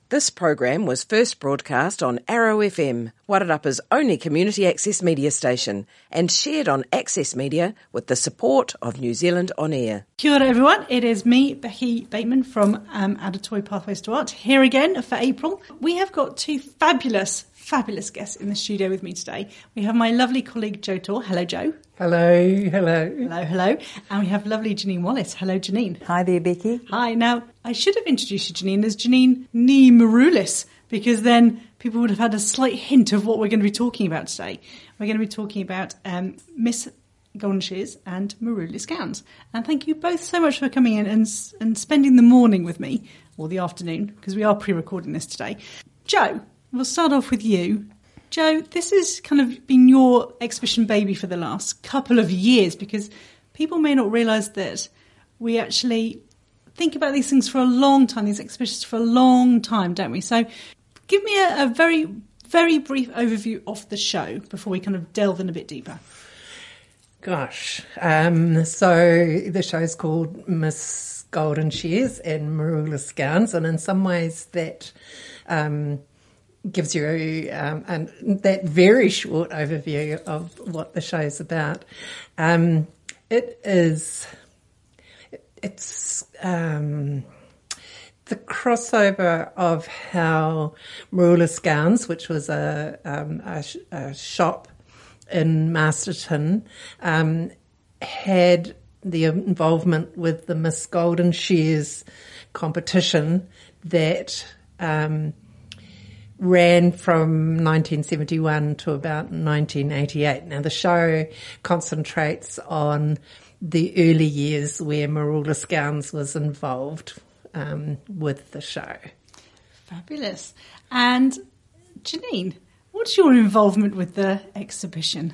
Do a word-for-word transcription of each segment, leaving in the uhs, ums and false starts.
This program was first broadcast on Arrow F M, Wairarapa's only community access media station, and shared on Access Media with the support of New Zealand On Air. Kia ora everyone, it is me, Becky Bateman from um, Adatoi Pathways to Art, here again for April. We have got two fabulous, fabulous guests in the studio with me today. We have my lovely colleague Jo Tor. Hello, Jo. Hello, hello. Hello, hello. And we have lovely Janine Wallace. Hello, Janine. Hi there, Becky. Hi. Now, I should have introduced you, Janine, as Janine Ni Maroulis, because then people would have had a slight hint of what we're going to be talking about today. We're going to be talking about um, Miss Golden Shears and Maroulis gowns. And thank you both so much for coming in and, and spending the morning with me, or the afternoon, because we are pre-recording this today. Jo, we'll start off with you. Jo, this has kind of been your exhibition baby for the last couple of years, because people may not realise that we actually think about these things for a long time, these exhibitions for a long time, don't we? So give me a, a very, very brief overview of the show before we kind of delve in a bit deeper. Gosh, um, so the show's called Miss Golden Shears and Maroulis Gowns, and in some ways that um, gives you um, an, that very short overview of what the show's about. Um, it is, it's um, the crossover of how Maroulis Gowns, which was a, um, a, sh- a shop in Masterton, um, had the involvement with the Miss Golden Shears competition that um, ran from nineteen seventy-one to about nineteen eighty-eight. Now, the show concentrates on the early years where Maroulis Gowns was involved um, with the show. Fabulous. And Janine, what's your involvement with the exhibition?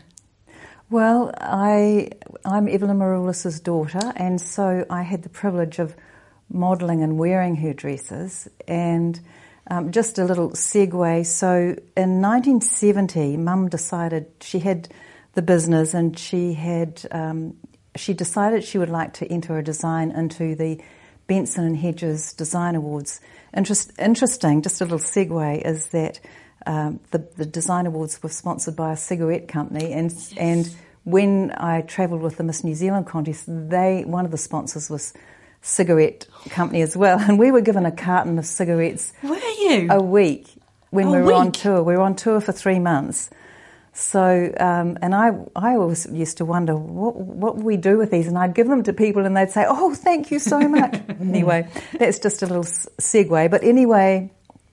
Well, I, I'm Evelyn Maroulis' daughter, and so I had the privilege of modelling and wearing her dresses. And um, just a little segue, so in nineteen seventy, Mum decided she had the business, and she had um, she decided she would like to enter a design into the Benson and Hedges Design Awards. Interest, interesting, just a little segue, is that Um, the, the Design Awards were sponsored by a cigarette company, and yes. and when I travelled with the Miss New Zealand contest, they one of the sponsors was cigarette company as well, and we were given a carton of cigarettes. Were you? A week when a we were week? on tour. We were on tour for three months. So, um, and I I always used to wonder what what would we do with these, and I'd give them to people, and they'd say, "Oh, thank you so much." Anyway, that's just a little segue. But anyway,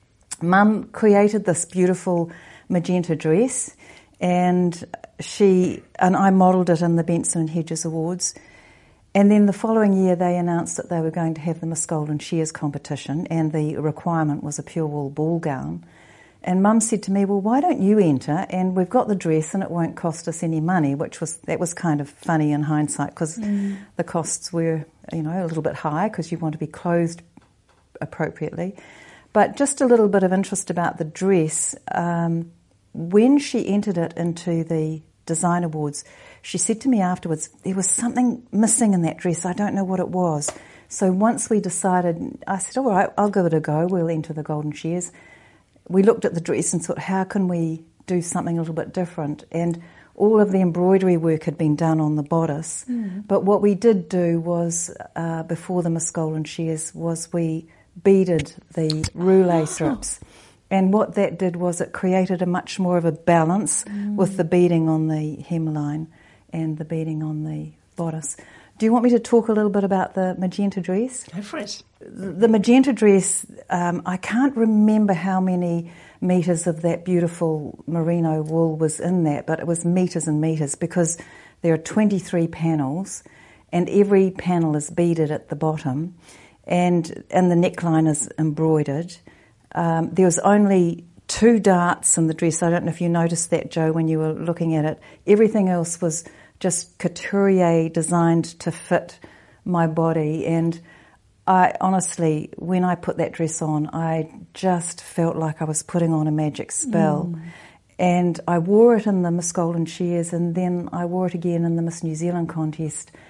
Mum created this beautiful magenta dress, and she and I modelled it in the Benson and Hedges Awards. And then the following year they announced that they were going to have the Miss Golden Shears competition, and the requirement was a pure wool ball gown. And Mum said to me, "Well, why don't you enter? And we've got the dress, and it won't cost us any money," which was that was kind of funny in hindsight, because mm. the costs were, you know, a little bit high because you want to be clothed appropriately. But just a little bit of interest about the dress. Um, when she entered it into the Design Awards, she said to me afterwards, there was something missing in that dress. I don't know what it was. So once we decided, I said, all right, I'll give it a go. We'll enter the Golden Shears. We looked at the dress and thought, how can we do something a little bit different? And all of the embroidery work had been done on the bodice. Mm. But what we did do was, uh, before the Miss Golden Shears, was we beaded the roulet strips, and what that did was it created a much more of a balance mm. with the beading on the hemline and the beading on the bodice. Do you want me to talk a little bit about the magenta dress? Go for it. The magenta dress, um, I can't remember how many metres of that beautiful merino wool was in that, but it was metres and metres, because there are twenty-three panels, and every panel is beaded at the bottom. And and the neckline is embroidered. Um, there was only two darts in the dress. I don't know if you noticed that, Jo, when you were looking at it. Everything else was just couturier designed to fit my body. And I honestly, when I put that dress on, I just felt like I was putting on a magic spell. Mm. And I wore it in the Miss Golden Shears, and then I wore it again in the Miss New Zealand contest.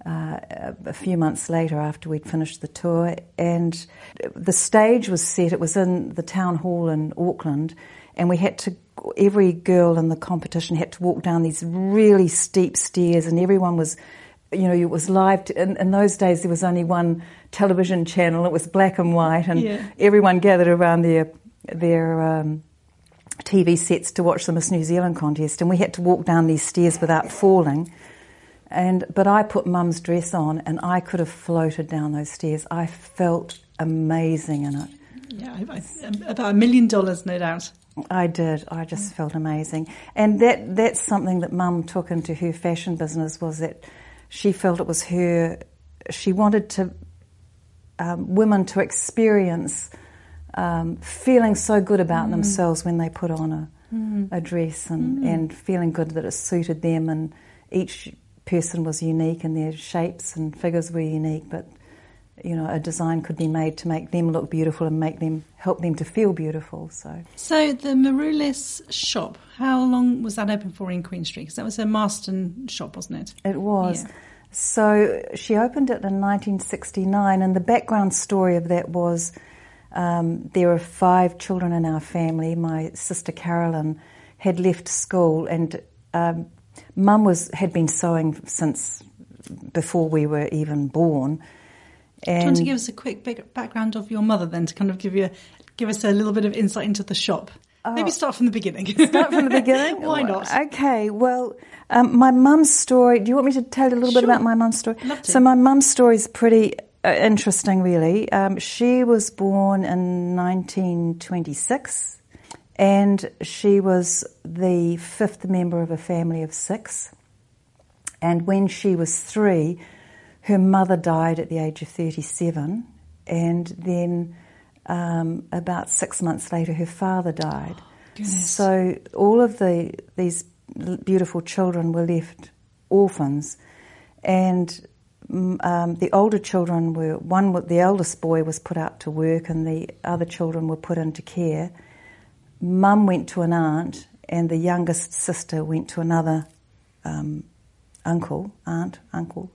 uh, a few months later after we'd finished the tour, and the stage was set. It was in the town hall in Auckland, and we had to, every girl in the competition had to walk down these really steep stairs, and everyone was, you know, it was live. To, in, in those days there was only one television channel. It was black and white, and yeah. everyone gathered around their their um, T V sets to watch the Miss New Zealand contest, and we had to walk down these stairs without falling. And but I put Mum's dress on, and I could have floated down those stairs. I felt amazing in it. Yeah, I, I, about a million dollars, no doubt. I did. I just felt amazing. And that that's something that Mum took into her fashion business, was that she felt it was her, she wanted to um, women to experience um, feeling so good about mm. themselves when they put on a, mm. a dress, and, mm. and feeling good that it suited them, and each person was unique and their shapes and figures were unique, but you know, a design could be made to make them look beautiful and make them, help them to feel beautiful. So, so the Marulis shop, how long was that open for in Queen Street? Because that was a Marston shop, wasn't it? It was. Yeah. So she opened it in nineteen sixty-nine, and the background story of that was um, there were five children in our family. My sister Carolyn had left school, and um, Mum was had been sewing since before we were even born. And do you want to give us a quick background of your mother then, to kind of give you, give us a little bit of insight into the shop? Oh, maybe start from the beginning. Start from the beginning? Why not? Okay, well, um, my mum's story, do you want me to tell you a little sure. bit about my mum's story? Love to. So my mum's story is pretty uh, interesting, really. Um, she was born in nineteen twenty-six, and she was the fifth member of a family of six. And when she was three, her mother died at the age of thirty-seven, and then um, about six months later her father died. Oh, so all of the these beautiful children were left orphans, and um, the older children were, one, the eldest boy was put out to work and the other children were put into care. Mum went to an aunt, and the youngest sister went to another um, uncle, aunt, uncle.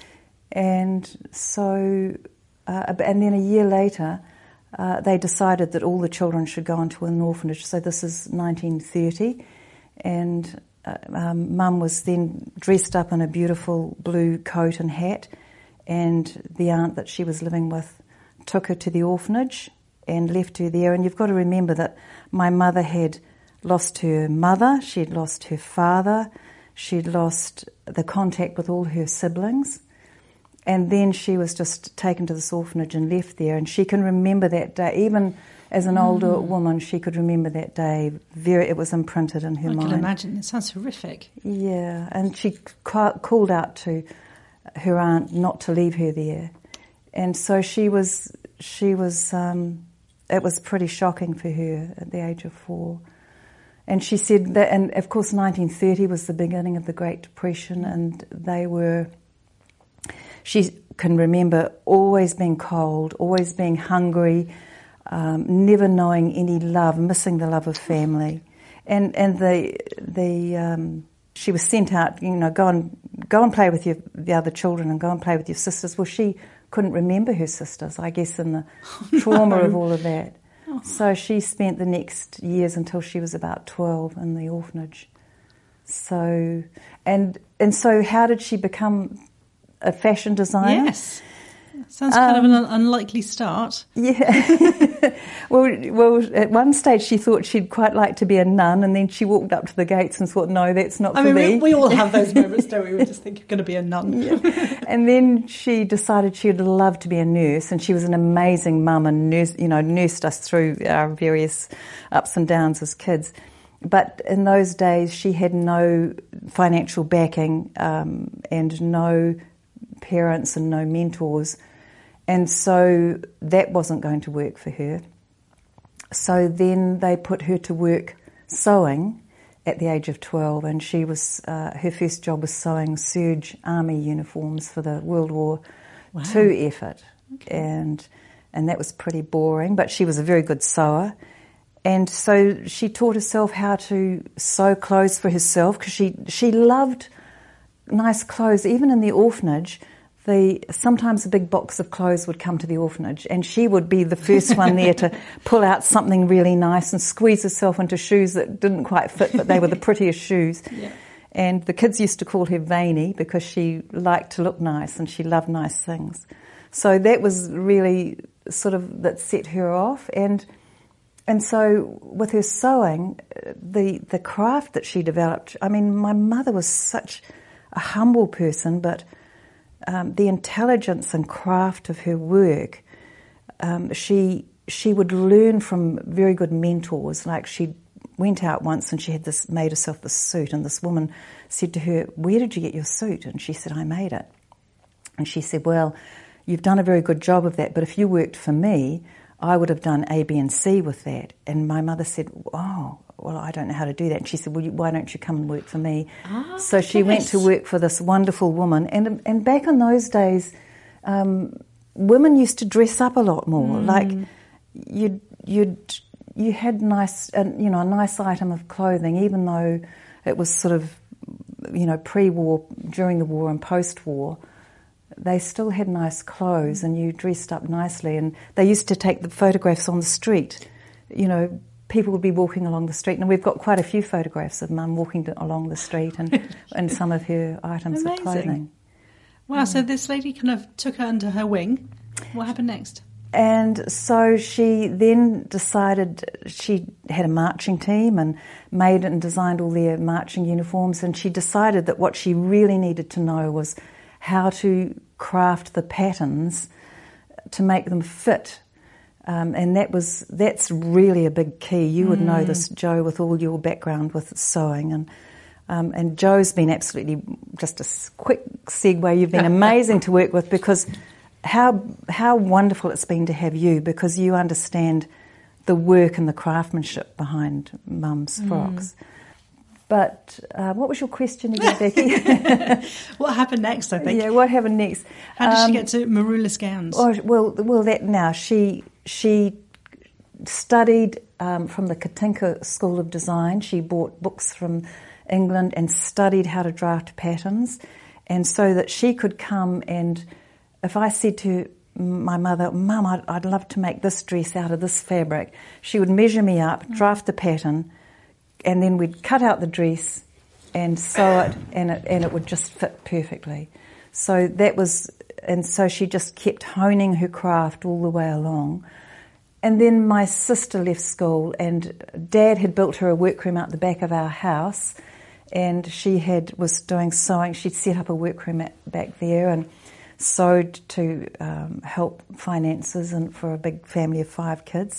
And so, uh, and then a year later, uh, they decided that all the children should go into an orphanage. So this is nineteen thirty, and uh, um, Mum was then dressed up in a beautiful blue coat and hat, and the aunt that she was living with took her to the orphanage and left her there. And you've got to remember that my mother had lost her mother, she had lost her father, she'd lost the contact with all her siblings. And then she was just taken to this orphanage and left there. And she can remember that day, even as an older mm. woman, she could remember that day. Very, it was imprinted in her I mind. I can imagine. It sounds horrific. Yeah, and she ca- called out to her aunt not to leave her there. And so she was, she was, um, it was pretty shocking for her at the age of four. And she said that, and of course nineteen thirty was the beginning of the Great Depression, and they were... She can remember always being cold, always being hungry, um, never knowing any love, missing the love of family, and and the the um, she was sent out, you know, go and go and play with your the other children and go and play with your sisters. Well, she couldn't remember her sisters, I guess, in the oh, trauma no. of all of that. Oh. So she spent the next years until she was about twelve in the orphanage. So and and so, how did she become a fashion designer? Yes. Sounds kind um, of an unlikely start. Yeah. well, well, at one stage she thought she'd quite like to be a nun, and then she walked up to the gates and thought, no, that's not I for mean, me. We, we all have those moments, don't we? We just think you're going to be a nun. Yeah. And then she decided she'd love to be a nurse, and she was an amazing mum and nurse, you know, nursed us through our various ups and downs as kids. But in those days she had no financial backing um, and no parents and no mentors, and so that wasn't going to work for her. So then they put her to work sewing at the age of twelve, and she was uh, her first job was sewing serge army uniforms for the World War wow. Two effort, okay. and and that was pretty boring, but she was a very good sewer. And so she taught herself how to sew clothes for herself, because she she loved nice clothes. Even in the orphanage, the sometimes a big box of clothes would come to the orphanage, and she would be the first one there to pull out something really nice and squeeze herself into shoes that didn't quite fit, but they were the prettiest shoes. Yeah. And the kids used to call her Veiny because she liked to look nice and she loved nice things. So that was really sort of that set her off. And and so with her sewing, the the craft that she developed, I mean, my mother was such a humble person, but um, the intelligence and craft of her work, um, she she would learn from very good mentors. Like she went out once and she had this made herself this suit, and this woman said to her, "Where did you get your suit?" And she said, "I made it." And she said, "Well, you've done a very good job of that, but if you worked for me, I would have done A, B and C with that." And my mother said, "Oh, well, I don't know how to do that." And she said, "Well, you, why don't you come and work for me?" Ah, so she yes. went to work for this wonderful woman. And and back in those days, um, women used to dress up a lot more. Mm. Like you'd, you'd, you had nice, uh, you know, a nice item of clothing, even though it was sort of, you know, pre-war, during the war and post-war. They still had nice clothes and you dressed up nicely, and they used to take the photographs on the street. You know, people would be walking along the street, and we've got quite a few photographs of Mum walking to, along the street and, and some of her items Amazing. of clothing. Wow, so this lady kind of took her under her wing. What happened next? And so she then decided, she had a marching team and made and designed all their marching uniforms, and she decided that what she really needed to know was how to craft the patterns to make them fit. Um, and that was that's really a big key. You would mm. know this, Jo, with all your background with sewing. And um, and Jo's been absolutely, just a quick segue, you've been amazing to work with, because how how wonderful it's been to have you, because you understand the work and the craftsmanship behind Mum's mm. frocks. But uh, what was your question again, Becky? What happened next, I think? Yeah, what happened next? How did um, she get to Marulus Gowns? Oh, well, well, that now she she studied um, from the Katinka School of Design. She bought books from England and studied how to draft patterns, and so that she could come and, if I said to my mother, "Mum, I'd, I'd love to make this dress out of this fabric," she would measure me up, draft the pattern, and then we'd cut out the dress and sew it, and it and it would just fit perfectly. So that was, and so she just kept honing her craft all the way along. And then my sister left school, and Dad had built her a workroom out the back of our house, and she had was doing sewing. She'd set up a workroom at, back there and sewed to um, help finances and for a big family of five kids.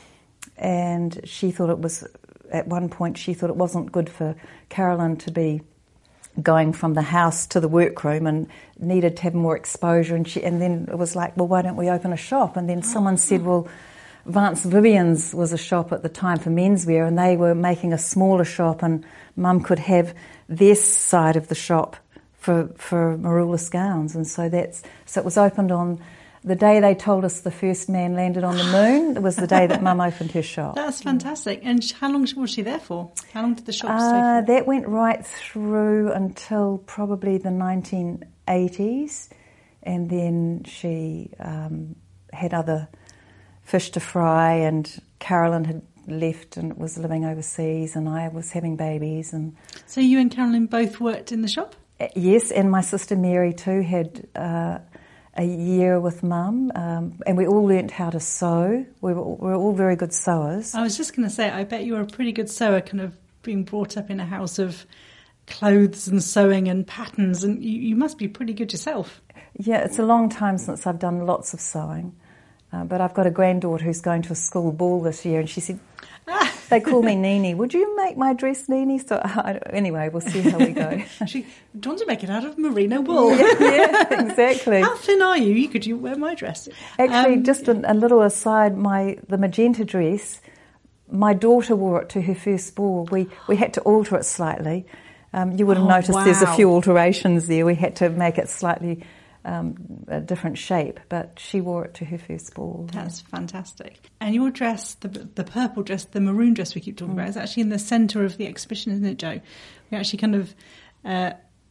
And she thought it was, at one point she thought it wasn't good for Carolyn to be going from the house to the workroom, and needed to have more exposure. And she, and then it was like, well, why don't we open a shop? And then someone said, well, Vance Vivian's was a shop at the time for menswear, and they were making a smaller shop, and Mum could have their side of the shop for for Marulus Gowns. And so that's so it was opened on the day they told us the first man landed on the moon. It was the day that Mum opened her shop. That's fantastic. And how long was she there for? How long did the shop uh, stay for? That went right through until probably the nineteen eighties, and then she um, had other fish to fry, and Carolyn had left and was living overseas, and I was having babies. And so you and Carolyn both worked in the shop? Yes, and my sister Mary too had uh, a year with Mum, um, and we all learnt how to sew. We were, we were all very good sewers. I was just going to say, I bet you were a pretty good sewer, kind of being brought up in a house of clothes and sewing and patterns, and you, you must be pretty good yourself. Yeah, it's a long time since I've done lots of sewing. Uh, but I've got a granddaughter who's going to a school ball this year, and she said, they call me Nini. Would you make my dress, Nini? So I, anyway, we'll see how we go. She wants to make it out of merino wool. Yeah, yeah, exactly. How thin are you? You could you wear my dress. Actually, um, just a, a little aside, my the magenta dress, my daughter wore it to her first ball. We we had to alter it slightly. Um, you would have oh, noticed wow. there's a few alterations there. We had to make it slightly Um, a different shape, but she wore it to her first ball. That's fantastic. And your dress, the the purple dress, the maroon dress we keep talking mm. about, is actually in the centre of the exhibition, isn't it, Jo? We actually kind of uh,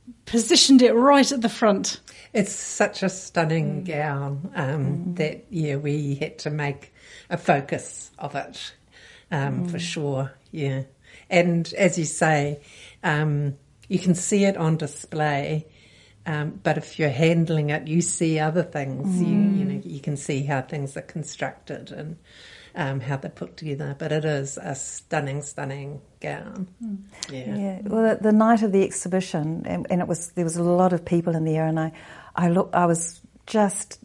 positioned it right at the front. It's such a stunning mm. gown um, mm. that, yeah, we had to make a focus of it, um, mm. for sure, yeah. And as you say, um, you can see it on display, um, but if you're handling it, you see other things. Mm. You, you know, you can see how things are constructed and um, how they're put together. But it is a stunning, stunning gown. Mm. Yeah. Yeah. Well, the night of the exhibition, and, and it was there was a lot of people in there, and I, I look, I was just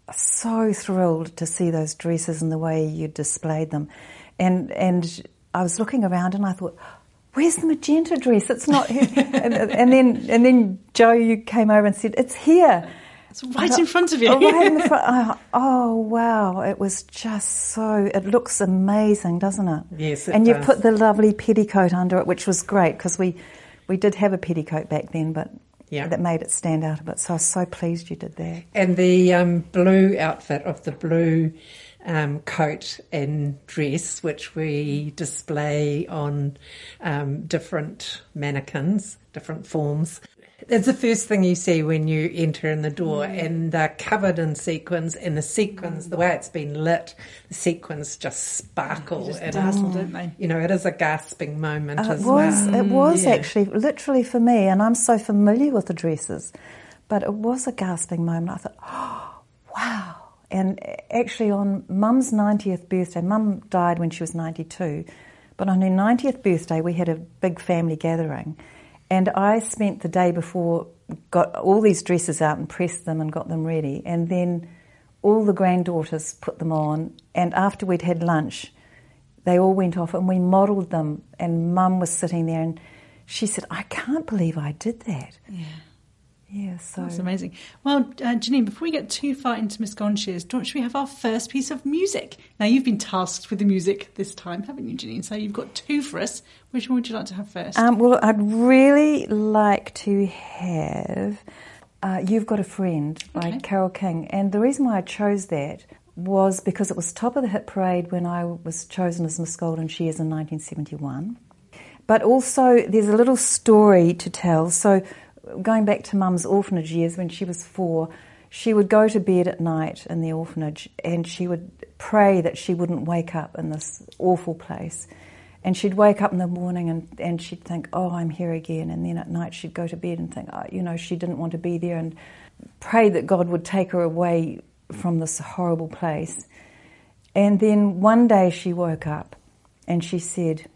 so thrilled to see those dresses and the way you displayed them, and and I was looking around and I thought, where's the magenta dress? It's not here. and, and then and then Joe, you came over and said, it's here. It's right thought, in front of you. Oh, right in the front. I, oh, wow. It was just so, it looks amazing, doesn't it? Yes, it And does. you put the lovely petticoat under it, which was great because we, we did have a petticoat back then, but yeah. that made it stand out a bit. So I was so pleased you did that. And the um, blue outfit of the blue Um, coat and dress, which we display on um, different mannequins, different forms. It's the first thing you see when you enter in the door, mm. and they're covered in sequins, and the sequins, mm. the way it's been lit, the sequins just sparkle. They just and dazzle, don't they? You know, it is a gasping moment Uh, as it was, well. it was Yeah. actually, literally for me, and I'm so familiar with the dresses, but it was a gasping moment. I thought, oh, wow. And actually on Mum's ninetieth birthday, Mum died when she was ninety-two, but on her ninetieth birthday we had a big family gathering, and I spent the day before, got all these dresses out and pressed them and got them ready, and then all the granddaughters put them on, and after we'd had lunch they all went off and we modelled them, and Mum was sitting there and she said, I can't believe I did that. Yeah. Yeah, so that's amazing. Well, uh, Janine, before we get too far into Miss Golden Shears, don't should we have our first piece of music? Now, you've been tasked with the music this time, haven't you, Janine? So you've got two for us. Which one would you like to have first? Um, well, I'd really like to have uh, You've Got a Friend by Okay. Carole King. And the reason why I chose that was because it was top of the hit parade when I was chosen as Miss Golden Shears in nineteen seventy-one. But also there's a little story to tell. So going back to Mum's orphanage years when she was four, she would go to bed at night in the orphanage and she would pray that she wouldn't wake up in this awful place. And she'd wake up in the morning and, and she'd think, oh, I'm here again. And then at night she'd go to bed and think, oh, you know, she didn't want to be there, and pray that God would take her away from this horrible place. And then one day she woke up and she said,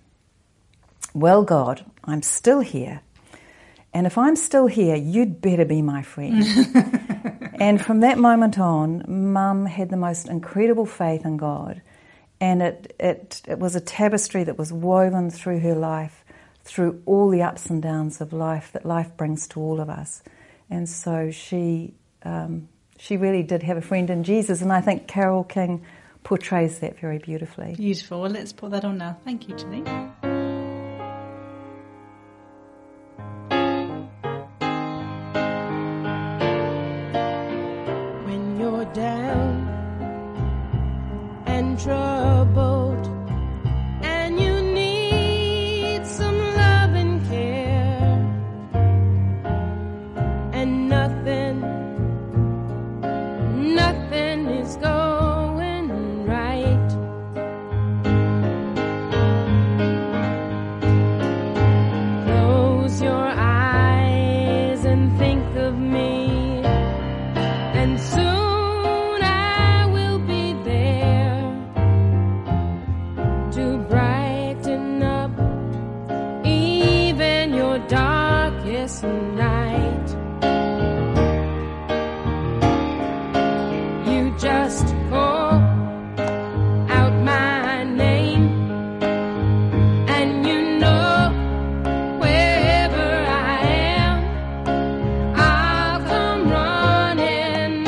well, God, I'm still here. And if I'm still here, you'd better be my friend. And from that moment on, Mum had the most incredible faith in God. And it, it, it was a tapestry that was woven through her life, through all the ups and downs of life that life brings to all of us. And so she, um, she really did have a friend in Jesus. And I think Carole King portrays that very beautifully. Beautiful. Well, let's put that on now. Thank you, Janine. Down and troubled, and you need some love and care, and nothing, nothing is going right. Close your eyes and think of me, and soon night. You just call out my name, and you know wherever I am, I'll come running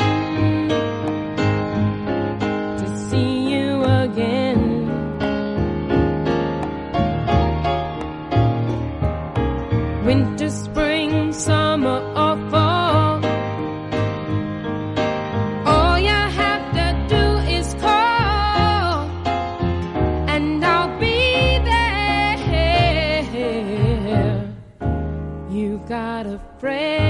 to see you again. Winter, spring, summer or fall, all you have to do is call, and I'll be there. You got a friend.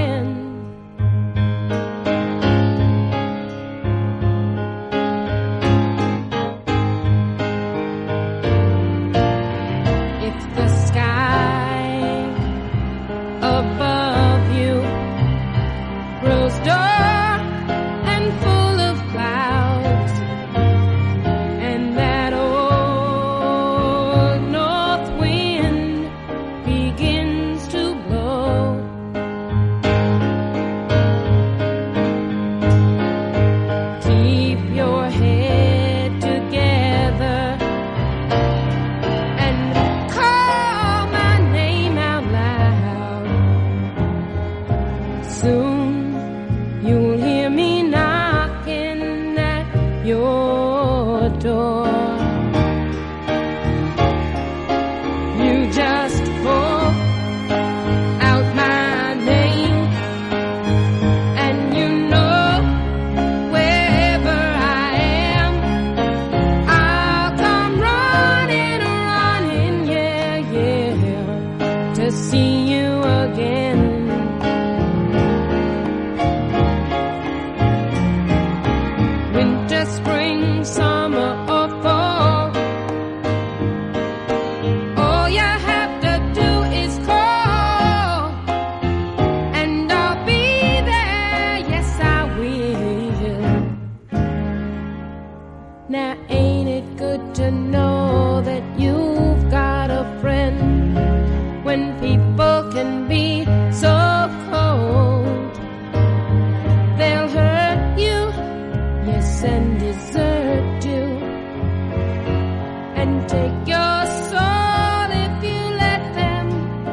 your soul if you let them.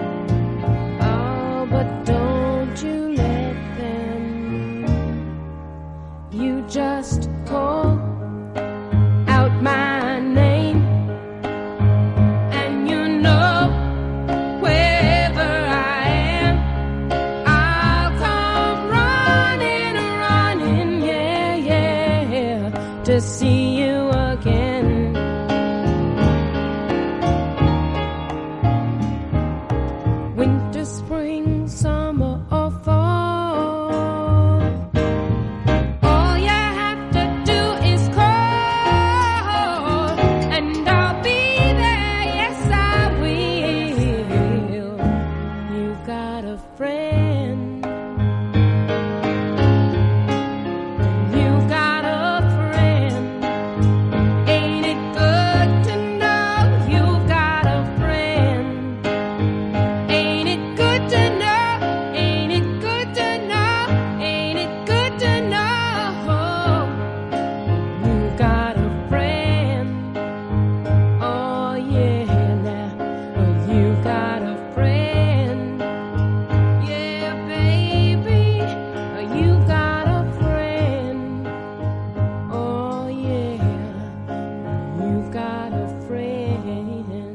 Oh, but don't you let them. You just call out my name, and you know wherever I am, I'll come running, running, yeah, yeah, to see you again. Winter, spring, summer, or fall, all you have to do is call, and I'll be there, yes I will. You've got a friend. You've got a friend. Ain't it good to know you've got a friend? Ain't it good to know? Ain't it good to know? Ain't it good to know you got a friend? Oh yeah, now you got a friend. Yeah, baby, you got a friend. Oh yeah, you got a friend.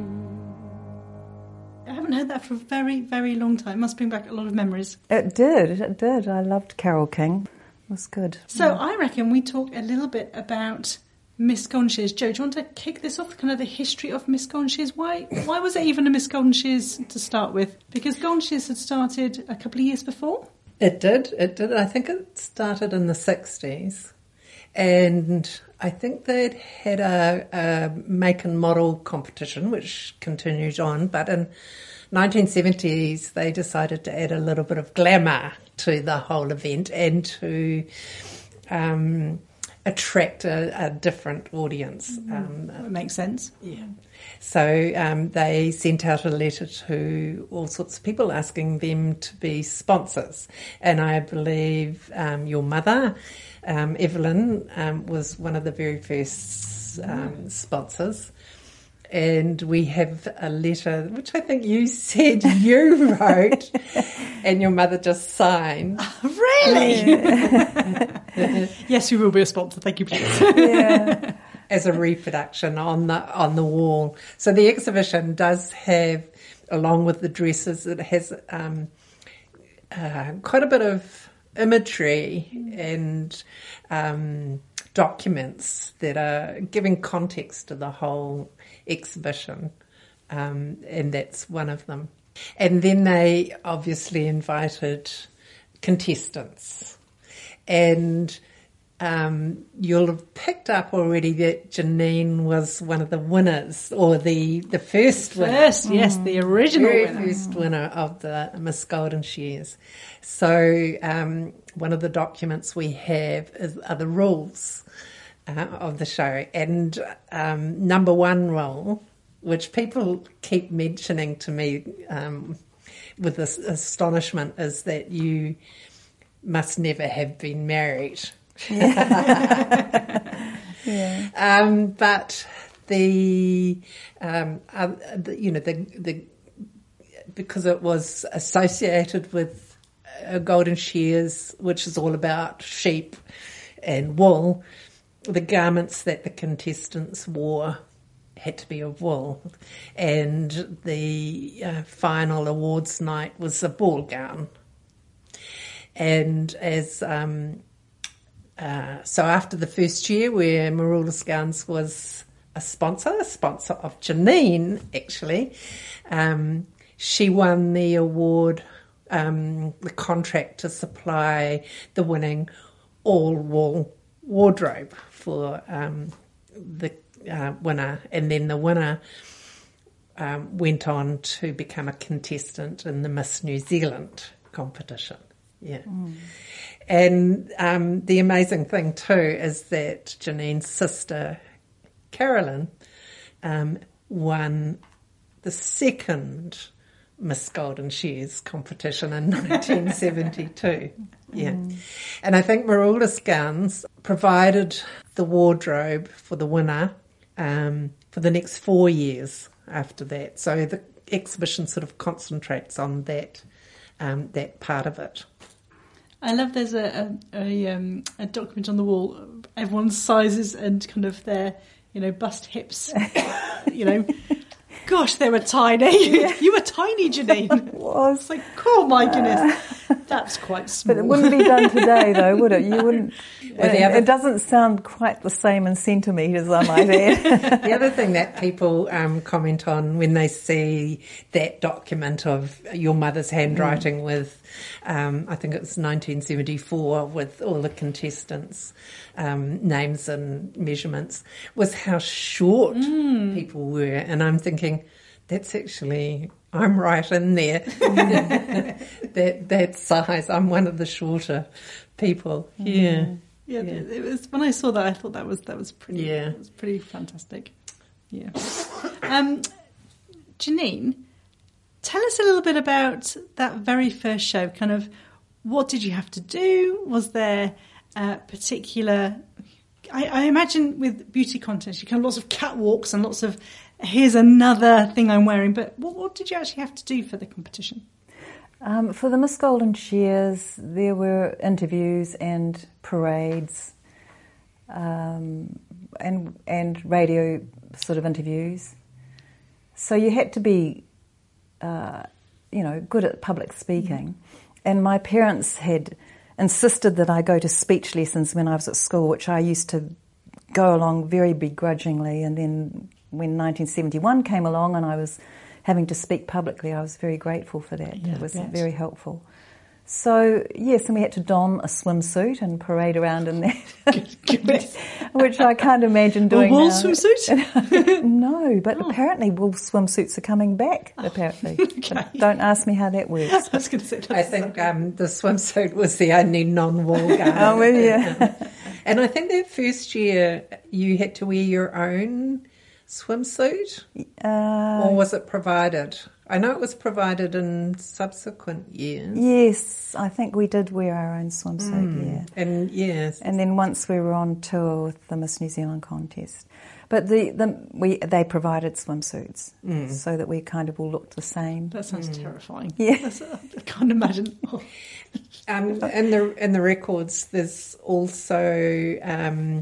I haven't heard that for a very, very long time. Must bring back a lot of memories. It did, it did. I loved Carole King. It was good. So I reckon we talk a little bit about Miss Golden Shears. Joe, do you want to kick this off? Kind of the history of Miss Golden Shears. Why? Why was it even a Miss Golden Shears to start with? Because Golden Shears had started a couple of years before. It did, it did. I think it started in the sixties. And I think they'd had a, a make and model competition, which continued on. But in nineteen seventies, they decided to add a little bit of glamour to the whole event and to um, attract a, a different audience. Um, It makes sense. yeah. So um, they sent out a letter to all sorts of people asking them to be sponsors. And I believe um, your mother, um, Evelyn, um, was one of the very first um, sponsors. And we have a letter, which I think you said you wrote, and your mother just signed. Really? Yes, we will be a sponsor. Thank you, please. Yeah. As a reproduction on the on the wall. So the exhibition does have, along with the dresses, it has um, uh, quite a bit of imagery and um, documents that are giving context to the whole exhibition, um, and that's one of them. And then they obviously invited contestants, and Um, you'll have picked up already that Janine was one of the winners, or the, the first winner. First, yes, the original Very winner. first winner of the Miss Golden Shears. So um, one of the documents we have is, are the rules uh, of the show. And um, number one rule, which people keep mentioning to me um, with this astonishment, is that you must never have been married. Yeah. Um, but the, um, uh, the, you know, the, the, because it was associated with uh, Golden Shears, which is all about sheep and wool, the garments that the contestants wore had to be of wool. And the uh, final awards night was a ball gown. And as... Um, Uh, so after the first year, where Marula Gowns was a sponsor, a sponsor of Janine, actually, um, she won the award, um, the contract to supply the winning all-wool wardrobe for um, the uh, winner. And then the winner um, went on to become a contestant in the Miss New Zealand competition. Yeah. Mm. And um, the amazing thing too is that Janine's sister, Carolyn, um, won the second Miss Golden Shears competition in nineteen seventy-two. Yeah. Mm. And I think Marula's Gowns provided the wardrobe for the winner um, for the next four years after that. So the exhibition sort of concentrates on that um, that part of it. I love there's a a, a, um, a document on the wall, everyone's sizes and kind of their, you know, bust hips, you know. Gosh, they were tiny. Yeah. You were tiny, Janine. Was. It's like, oh my goodness, that's quite small. But it wouldn't be done today, though, would it? You wouldn't. Well, it, other, it doesn't sound quite the same in centimetres, I might add. The other thing that people um, comment on when they see that document of your mother's handwriting mm. with, um, I think it was nineteen seventy-four, with all the contestants' um, names and measurements, was how short mm. people were. And I'm thinking, that's actually, I'm right in there. that that size. I'm one of the shorter people. Yeah. Mm. Yeah, yeah, it was when I saw that I thought that was that was pretty yeah. It was pretty fantastic. Yeah. Um, Janine, tell us a little bit about that very first show. Kind of, what did you have to do? Was there a particular? I, I imagine with beauty contests, you can have lots of catwalks and lots of. Here's another thing I'm wearing. But what, what did you actually have to do for the competition? Um, for the Miss Golden Shears, there were interviews and parades, um, and and radio sort of interviews. So you had to be, uh, you know, good at public speaking. And my parents had insisted that I go to speech lessons when I was at school, which I used to go along very begrudgingly. And then when nineteen seventy-one came along and I was having to speak publicly, I was very grateful for that. Yeah, it was yes. very helpful. So, yes, and we had to don a swimsuit and parade around in that, good, good. which I can't imagine doing A wool now. swimsuit? No, but oh. apparently wool swimsuits are coming back, oh, apparently. Okay. Don't ask me how that works. I was going to say, I think um, the swimsuit was the only non-wool garment. Oh, well, yeah. And I think that first year you had to wear your own swimsuit, Uh, or was it provided? I know it was provided in subsequent years. yes, I think we did wear our own swimsuit, Mm. yeah. And yes, And then once we were on tour with the Miss New Zealand contest. But the, the we they provided swimsuits Mm. so that we kind of all looked the same. that sounds terrifying. Yeah. That's, I can't imagine. Oh. um, in the in the records, there's also um,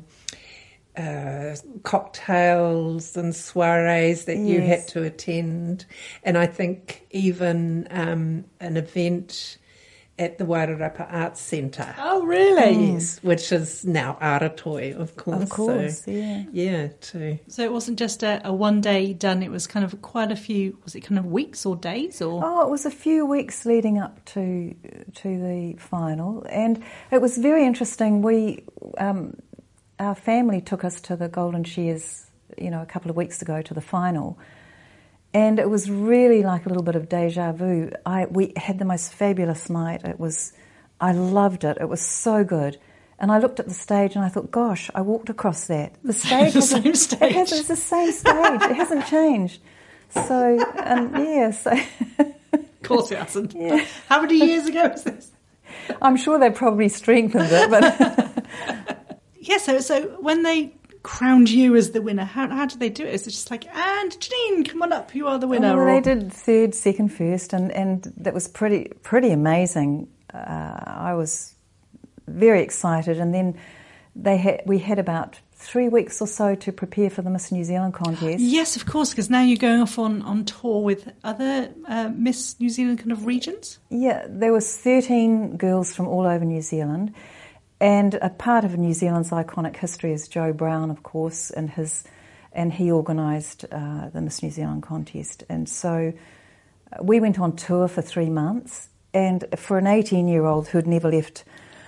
uh, cocktails and soirees that you Yes. had to attend, and I think even um, an event at the Wairarapa Arts Centre. Oh, really? Yes, which is now Aratoi, of course. Of course, so, yeah. Yeah, too. So it wasn't just a, a one day done, it was kind of quite a few, was it kind of weeks or days? Or Oh, it was a few weeks leading up to to the final, and it was very interesting. We, um, our family took us to the Golden Shears, you know, a couple of weeks ago to the final, and it was really like a little bit of deja vu. I we had the most fabulous night. It was, I loved it. It was so good. And I looked at the stage and I thought, gosh, I walked across that. The stage, The hasn't- same stage. It has, it's the same stage. It hasn't changed. So, um, yeah, so of course it hasn't. Yeah. How many years ago was this? I'm sure they probably strengthened it, but Yeah, so, so when they crowned you as the winner, how, how did they do it? Is it just like, and Janine, come on up, you are the winner? well, or- they did third, second, first, and, and that was pretty pretty amazing. Uh, I was very excited, and then they had we had about three weeks or so to prepare for the Miss New Zealand contest. Yes, of course, because now you're going off on, on tour with other uh, Miss New Zealand kind of regions. Yeah, there was thirteen girls from all over New Zealand, and a part of New Zealand's iconic history is Joe Brown, of course, and his and he organised uh, the Miss New Zealand contest, and so we went on tour for three months. And for an eighteen-year-old who had never left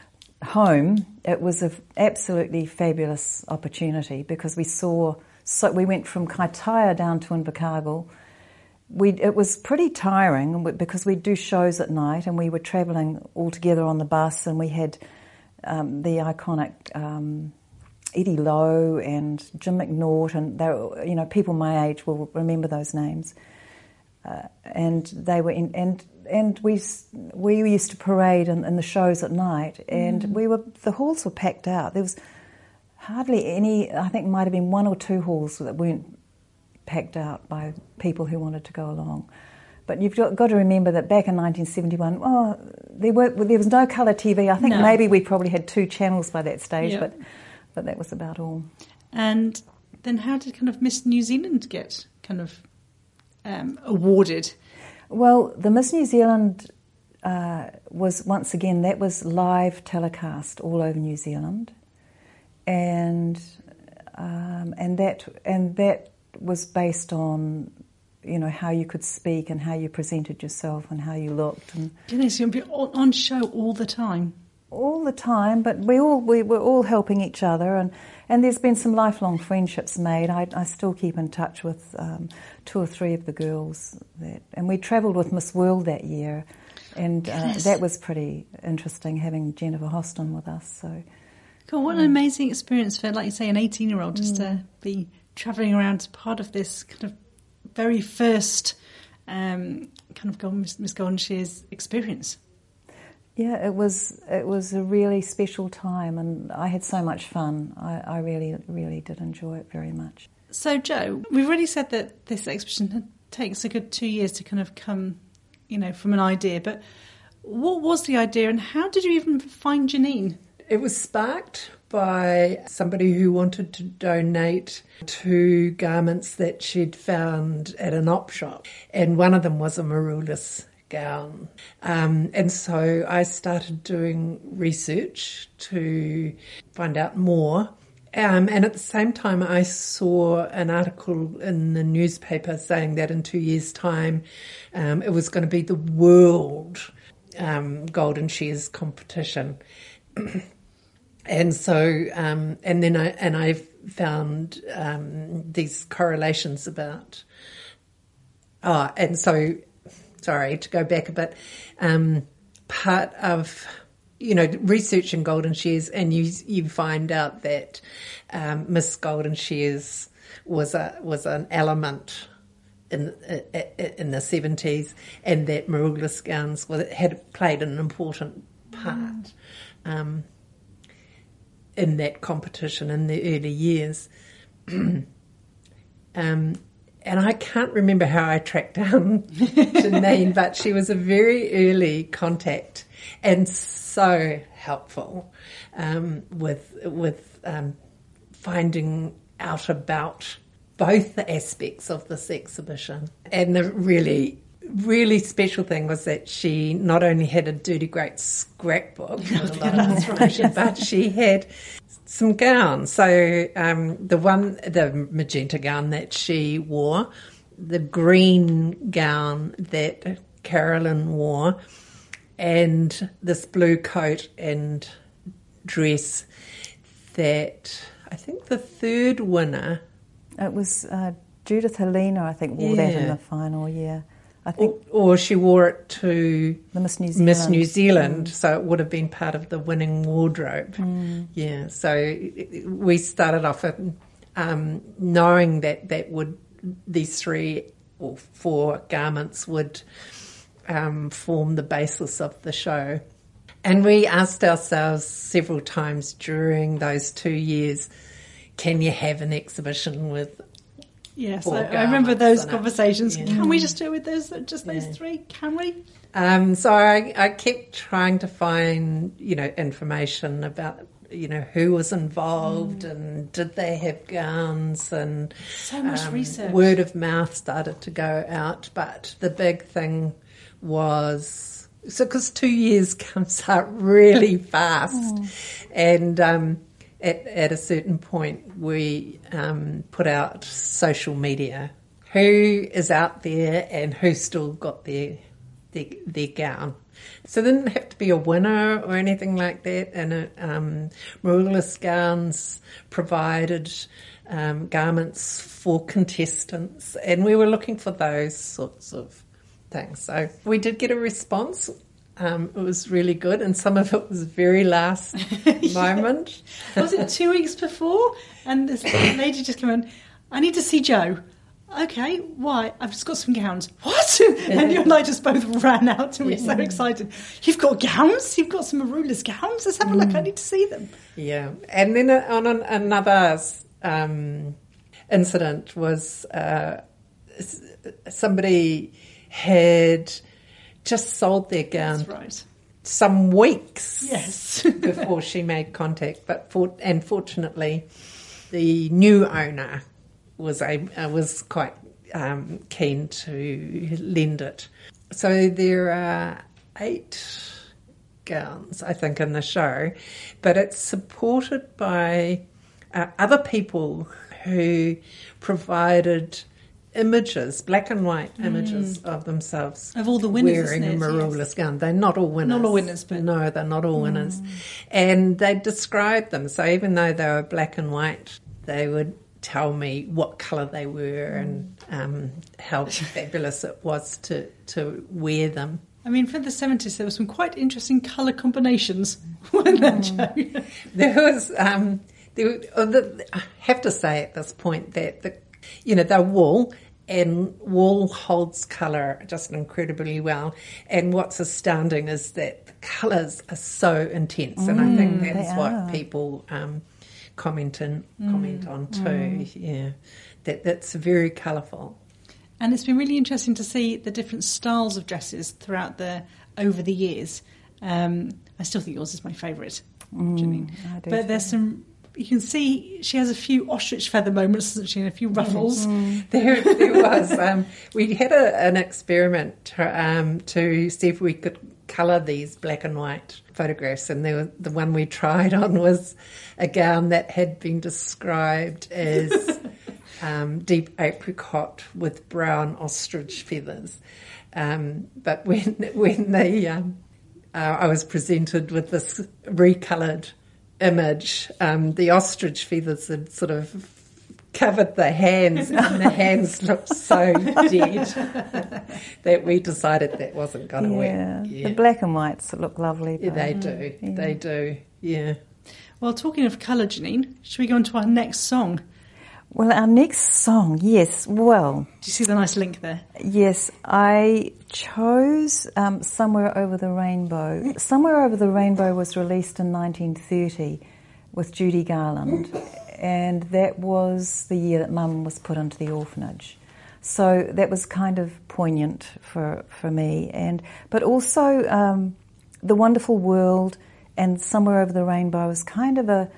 home, it was an absolutely fabulous opportunity because we saw. So we went from Kaitaia down to Invercargill. We it was pretty tiring because we'd do shows at night, and we were travelling all together on the bus, and we had um, the iconic um, Eddie Lowe and Jim McNaught, and they were, you know, people my age will remember those names. Uh, and they were in, and and we we used to parade in, in the shows at night, and mm. we were the halls were packed out. There was hardly any. I think it might have been one or two halls that weren't packed out by people who wanted to go along. But you've got, got to remember that back in nineteen seventy-one, oh, there were there was no colour T V. I think No. maybe we probably had two channels by that stage, Yeah. but but that was about all. And then how did kind of Miss New Zealand get kind of um, awarded? Well, the Miss New Zealand uh, was, once again, that was live telecast all over New Zealand, and um, and that and that was based on, you know, how you could speak and how you presented yourself and how you looked, and Goodness, you'll be on on show all the time. all the time. But we all we were all helping each other, and, and there's been some lifelong friendships made. I, I still keep in touch with um, two or three of the girls, that, and we travelled with Miss World that year, and uh, Goodness. that was pretty interesting having Jennifer Hoston with us. So God, what an amazing experience for, like you say, an eighteen-year-old just to be travelling around as part of this kind of very first um, kind of Golden, Miss Golden Shears experience. yeah, it was it was a really special time, and I had so much fun. I, I really really did enjoy it very much. So, Joe, we've already said that this exhibition takes a good two years to kind of come, you know, from an idea. But what was the idea, and how did you even find Janine? It was sparked by somebody who wanted to donate two garments that she'd found at an op shop, and one of them was a Marulis gown. Um, and so I started doing research to find out more. Um, and at the same time, I saw an article in the newspaper saying that in two years' time, um, it was going to be the world um, Golden Shears competition. And so, um, and then I and I found um, these correlations about. Oh, and so, sorry to go back a bit. Um, part of, you know, researching Golden Shears, and you you find out that um, Miss Golden Shears was a was an element in in the seventies, and that Marulis gowns was, had played an important part. Um, in that competition in the early years. um, and I can't remember how I tracked down Janine, but she was a very early contact and so helpful um, with with um, finding out about both the aspects of this exhibition. And the really really special thing was that she not only had a Dirty Great scrapbook with a lot of information, but she had some gowns. So um, the one, the magenta gown that she wore, the green gown that Carolyn wore, and this blue coat and dress that I think the third winner... It was uh, Judith Helena, I think, wore that in Yeah. the final year. I think Or, or she wore it to the Miss New Zealand. Miss New Zealand, so it would have been part of the winning wardrobe. Yeah, so it- we started off at, um, knowing that that would these three or four garments would um, form the basis of the show. And we asked ourselves several times during those two years, can you have an exhibition with Yes, Four I, I remember garments those on it. conversations. Yeah. Can we just do it with those, just those Yeah. three? Can we? Um, so I, I kept trying to find, you know, information about, you know, who was involved Mm. and did they have gowns, and So much um, research. word of mouth started to go out. But the big thing was, so because two years comes up really fast, Mm. and um, at, at a certain point we um, put out social media. Who is out there and who still got their their, their gown. So there didn't have to be a winner or anything like that. And it, um, Marulis Gowns provided um, garments for contestants, and we were looking for those sorts of things. So we did get a response. Um, it was really good, and some of it was very last moment. Was it two weeks before? And this lady just came in, I need to see Joe. okay, why? I've just got some gowns. What? And you and I just both ran out and we were so excited. You've got gowns? You've got some Marula's gowns? Let's have a look. I need to see them. Yeah. And then on an, another um, incident was uh, somebody had just sold their gown That's right. some weeks Yes. before she made contact. But for, and fortunately, the new owner was a, uh, was quite um, keen to lend it. So there are eight gowns, I think, in the show, but it's supported by uh, other people who provided images, black and white images of themselves Of all the winners, wearing isn't a it? Marula's Yes. gown. They're not all winners. Not all winners, but- no, they're not all winners. And they described them. So even though they were black and white, they would tell me what colour they were and um, how fabulous it was to, to wear them. I mean, for the seventies, there were some quite interesting colour combinations, weren't there, Jo? There was, um, there, uh, the, I have to say at this point that, the, you know, they're wool, and wool holds colour just incredibly well. And what's astounding is that the colours are so intense, and I think that's they what are. people um, comment, in, comment on too, yeah, that that's very colourful. And it's been really interesting to see the different styles of dresses throughout the over the years. Um, I still think yours is my favourite, Janine. I do But there's some. You can see she has a few ostrich feather moments, doesn't she, and a few ruffles. There, there was. Um, we had a, an experiment to, um, to see if we could colour these black and white photographs, and there was, the one we tried on was a gown that had been described as um, deep apricot with brown ostrich feathers. Um, but when when they, um, uh, I was presented with this recoloured image, um, the ostrich feathers had sort of covered the hands, and the hands looked so dead that we decided that wasn't going to Yeah. work. Yeah, The black and whites look lovely. Yeah, though. they do. Yeah. They do. Yeah. Well, talking of colour, Janine, should we go on to our next song? Well, our next song, yes, well, Do you see the nice link there? yes, I chose um, Somewhere Over the Rainbow. Somewhere Over the Rainbow was released in nineteen thirty with Judy Garland, and that was the year that Mum was put into the orphanage. So that was kind of poignant for, for me. And but also um, The Wonderful World and Somewhere Over the Rainbow was kind of a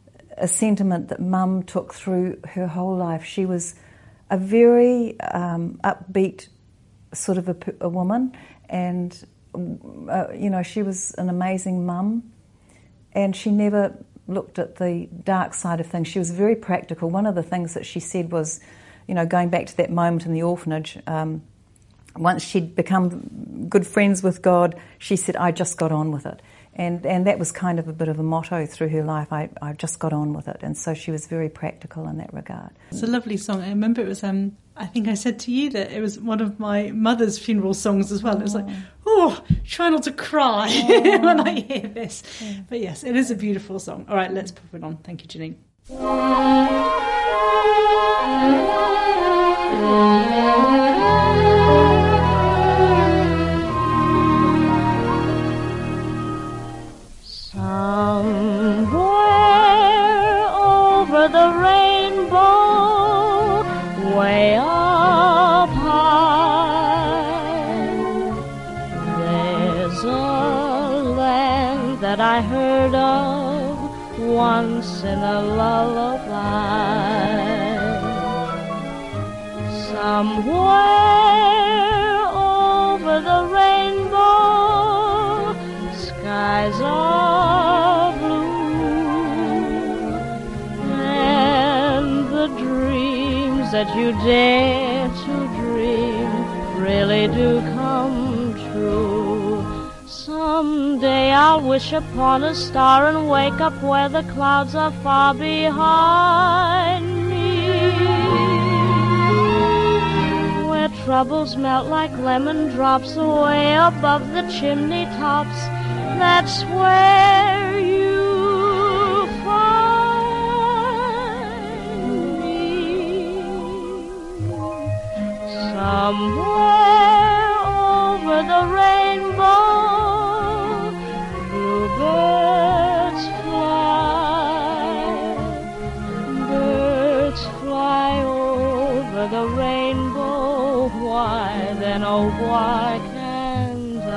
a sentiment that Mum took through her whole life. She was a very um, upbeat sort of a, a woman, and uh, you know, she was an amazing mum, and she never looked at the dark side of things. She was very practical. One of the things that she said was, you know, going back to that moment in the orphanage, um, once she'd become good friends with God, she said, I just got on with it. And and that was kind of a bit of a motto through her life. I, I just got on with it. And so she was very practical in that regard. It's a lovely song. I remember it was, um, I think I said to you that it was one of my mother's funeral songs as well. It was like, oh, try not to cry when I hear this. But yes, it is a beautiful song. All right, let's pop it on. Thank you, Janine. Somewhere over the rainbow, way up high, there's a land that I heard of once in a lullaby. Somewhere over the rainbow, skies are blue, and the dreams that you dare to dream really do come true. Someday I'll wish upon a star and wake up where the clouds are far behind me, where troubles melt like lemon drops away above the chimney tops. That's where you find me. Somewhere over the rainbow, bluebirds fly. Birds fly over the rainbow. Why then, oh, why can't I?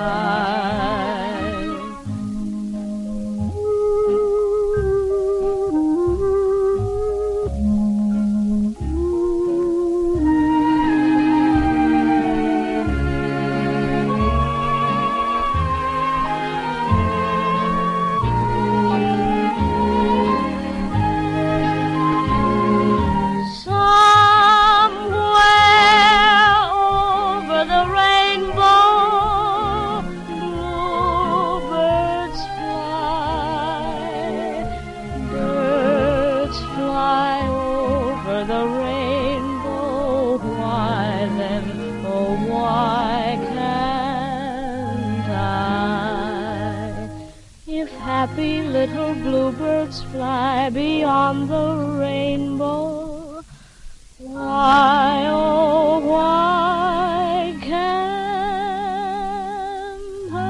Happy little bluebirds fly beyond the rainbow. Why, oh, why can't I?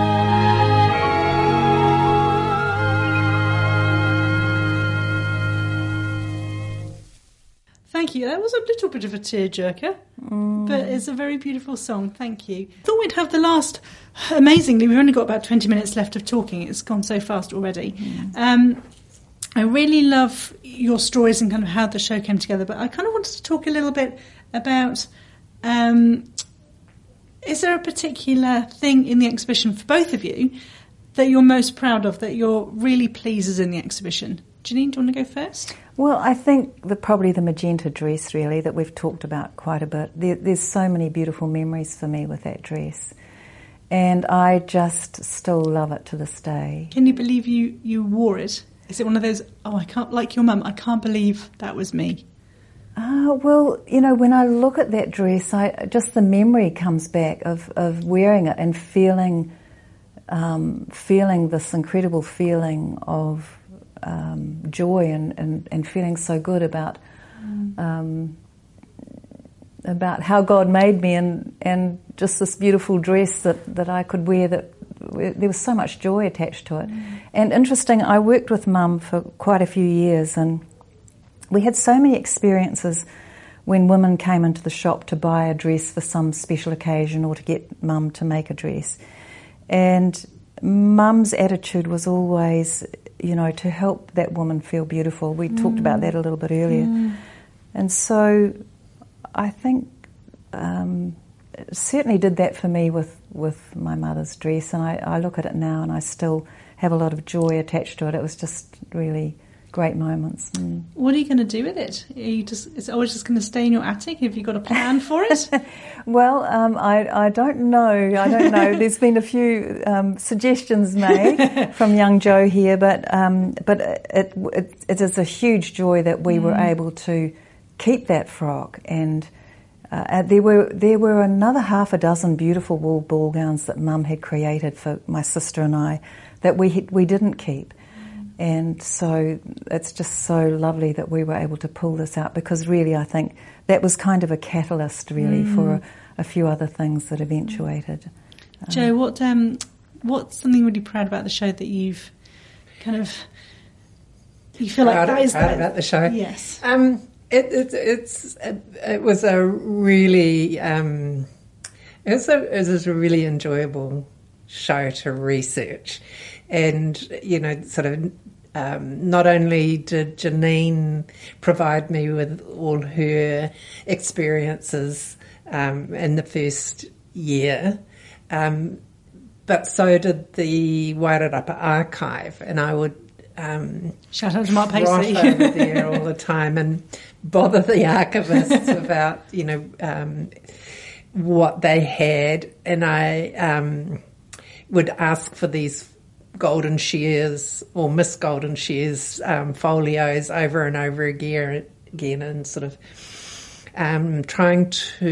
Thank you. That was a little bit of a tearjerker, mm. but it's a very beautiful song. Thank you. Thought we'd have the last. Amazingly, we've only got about twenty minutes left of talking. It's gone so fast already. Mm. Um, I really love your stories and kind of how the show came together, but I kind of wanted to talk a little bit about, um, is there a particular thing in the exhibition for both of you that you're most proud of, that you're really pleased is in the exhibition? Janine, do you want to go first? Well, I think the, probably the magenta dress, really, that we've talked about quite a bit. There, there's so many beautiful memories for me with that dress. And I just still love it to this day. Can you believe you, you wore it? Is it one of those, oh, I can't, like your mum, I can't believe that was me? Uh, well, you know, when I look at that dress, I just the memory comes back of, of wearing it and feeling, um, feeling this incredible feeling of um, joy and, and, and feeling so good about mm. um, about how God made me and, and just this beautiful dress that, that I could wear, that there was so much joy attached to it. Mm. And interesting, I worked with Mum for quite a few years, and we had so many experiences when women came into the shop to buy a dress for some special occasion or to get Mum to make a dress. And Mum's attitude was always, you know, to help that woman feel beautiful. We mm. talked about that a little bit earlier. Mm. And so I think um, it certainly did that for me with, with my mother's dress, and I, I look at it now and I still have a lot of joy attached to it. It was just really great moments. Mm. What are you going to do with it? Are you just, is it always just going to stay in your attic? Have you got a plan for it? Well, um, I, I don't know. I don't know. There's been a few um, suggestions made from young Joe here, but um, but it, it it is a huge joy that we mm. were able to keep that frock, and uh, there were there were another half a dozen beautiful wool ball gowns that Mum had created for my sister and I that we had, we didn't keep, and so it's just so lovely that we were able to pull this out, because really I think that was kind of a catalyst really mm. for a, a few other things that eventuated. Joe, um, what um, what's something really proud about the show that you've kind of you feel proud, like that is proud that, about the show? Yes. Um, It, it, it's, it, it was a really, um, it, was a, it was a really enjoyable show to research. And, you know, sort of um, not only did Janine provide me with all her experiences um, in the first year, um, but so did the Wairarapa Archive, and I would Um, shout out to Mark Pacey over there all the time and bother the archivists about, you know, um, what they had, and I um, would ask for these Golden Shears or Miss Golden Shears um, folios over and over again, again, and sort of um, trying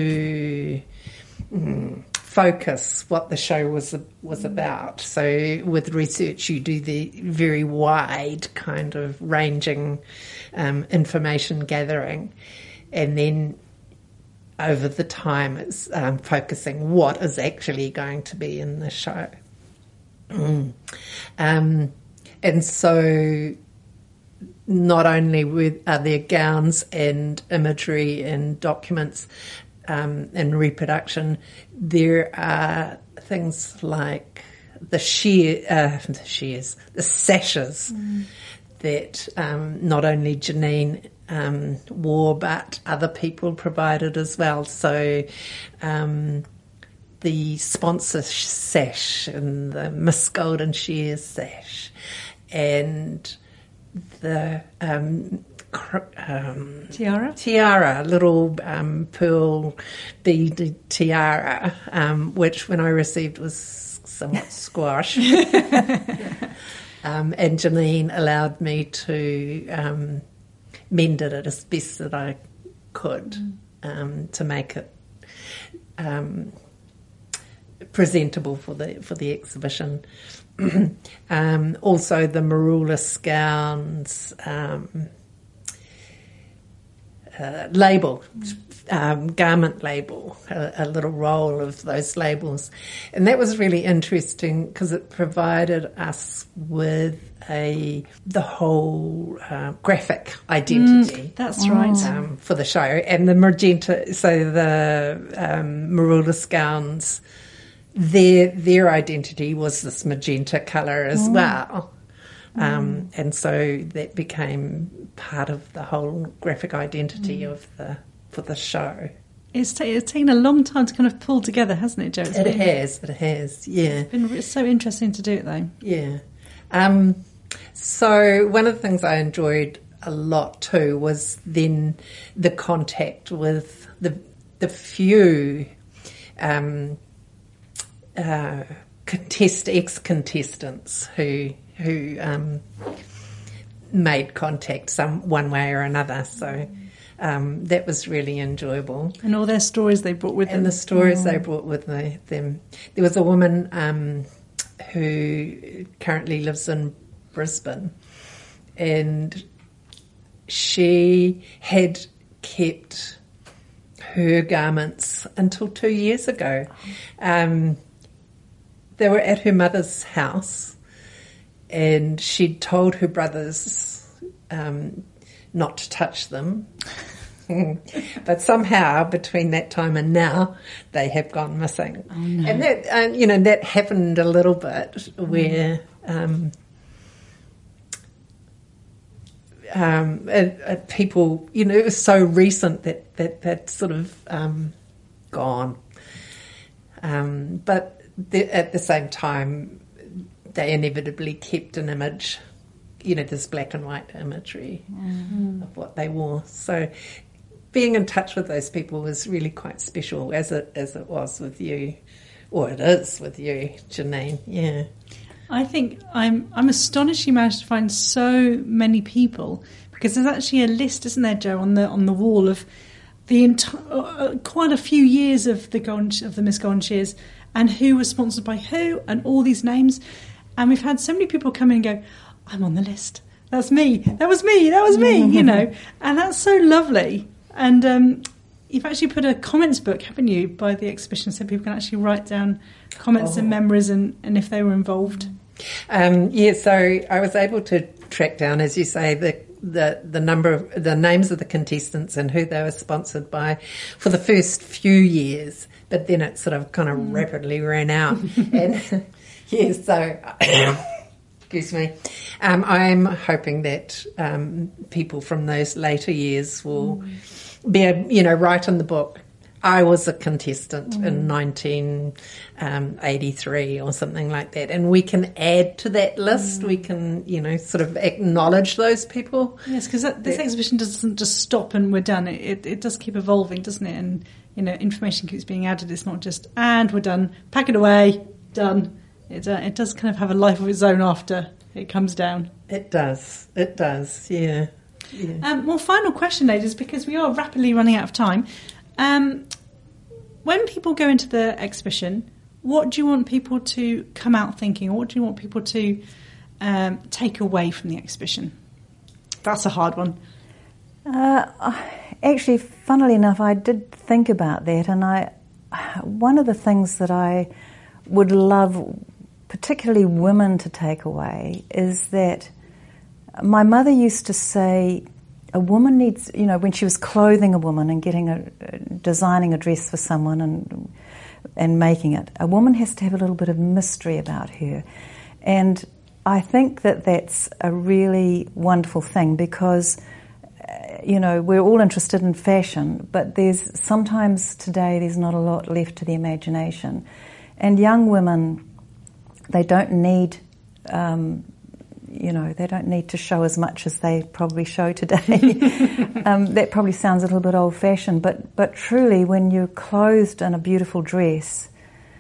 to Mm, focus what the show was was about. So with research you do the very wide kind of ranging um, information gathering, and then over the time, it's um, focusing what is actually going to be in the show. Mm. Um, and so not only with, are there gowns and imagery and documents um, in reproduction, there are things like the sheer, uh, the shears, the sashes mm. that um, not only Janine um, wore, but other people provided as well. So um, the sponsor sash and the Miss Golden Shears sash and the um, cr- um, Tiara? Tiara, little um, pearl beaded tiara, um, which when I received was somewhat squash. um, and Janine allowed me to um, mend it as best that I could mm. um, to make it um, presentable for the for the exhibition. um, also, the Marulus gowns um, uh, label, um, garment label, a, a little roll of those labels, and that was really interesting because it provided us with a the whole uh, graphic identity. Mm, that's right um, for the show, and the magenta. So the um, Marulus gowns. Their their identity was this magenta colour as mm. well. Um, mm. And so that became part of the whole graphic identity mm. of the for the show. It's, ta- it's taken a long time to kind of pull together, hasn't it, Jo? It's it been, has, it has, yeah. It's been it's so interesting to do it, though. Yeah. Um, so one of the things I enjoyed a lot too was then the contact with the the few um, Uh, contest ex-contestants who who um, made contact some one way or another. So um, that was really enjoyable. And all their stories they brought with and them. And the stories oh. they brought with the, them. There was a woman um, who currently lives in Brisbane, and she had kept her garments until two years ago. Um, They were at her mother's house, and she'd told her brothers um, not to touch them. But somehow, between that time and now, they have gone missing. Oh, no. And that, uh, you know, that happened a little bit where um, um, uh, uh, people, you know, it was so recent that that that sort of um, gone. Um, but The, at the same time, they inevitably kept an image, you know, this black and white imagery mm-hmm. of what they wore. So being in touch with those people was really quite special, as it as it was with you, or it is with you, Janine. Yeah, I think I'm I'm astonished you managed to find so many people, because there's actually a list, isn't there, Jo, on the on the wall of the entire uh, quite a few years of the Golden, of the Miss Golden Shears. And who was sponsored by who, and all these names. And we've had so many people come in and go, I'm on the list. That's me. That was me. That was me, you know. And that's so lovely. And um, you've actually put a comments book, haven't you, by the exhibition, so people can actually write down comments oh. and memories and, and if they were involved. Um, yeah, so I was able to track down, as you say, the the the number of the names of the contestants and who they were sponsored by for the first few years. But then it sort of kind of mm. rapidly ran out. and yeah, so, excuse me, um, I'm hoping that um, people from those later years will mm. be, able, you know, write in the book, I was a contestant mm. in nineteen eighty-three or something like that. And we can add to that list. Mm. We can, you know, sort of acknowledge those people. Yes, because this that, exhibition doesn't just stop and we're done. It, it, it does keep evolving, doesn't it? And you know, information keeps being added. It's not just, and we're done, pack it away, done. It, uh, it does kind of have a life of its own after it comes down. It does. It does, yeah. yeah. Um, well, final question, ladies, because we are rapidly running out of time. Um, when people go into the exhibition, what do you want people to come out thinking? Or what do you want people to um, take away from the exhibition? That's a hard one. Uh, actually, funnily enough, I did think about that, and I, one of the things that I would love, particularly women, to take away is that my mother used to say, a woman needs, you know, when she was clothing a woman and getting a, designing a dress for someone and and making it, a woman has to have a little bit of mystery about her. And I think that that's a really wonderful thing because, uh, you know, we're all interested in fashion, but there's sometimes today there's not a lot left to the imagination. And young women, they don't need, um, you know, they don't need to show as much as they probably show today. um, that probably sounds a little bit old-fashioned, but, but truly when you're clothed in a beautiful dress,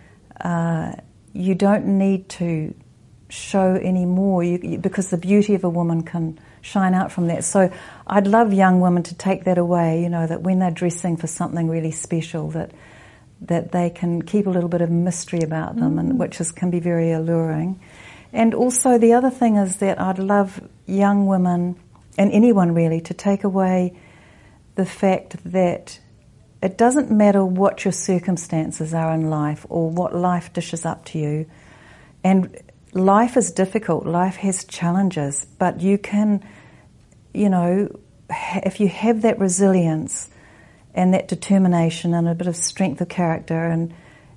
uh, you don't need to show any more you, you, because the beauty of a woman can shine out from that. So I'd love young women to take that away, you know, that when they're dressing for something really special, that that they can keep a little bit of mystery about them, mm. and which is, can be very alluring. And also the other thing is that I'd love young women, and anyone really, to take away the fact that it doesn't matter what your circumstances are in life or what life dishes up to you. And life is difficult, life has challenges, but you can, you know, if you have that resilience and that determination and a bit of strength of character and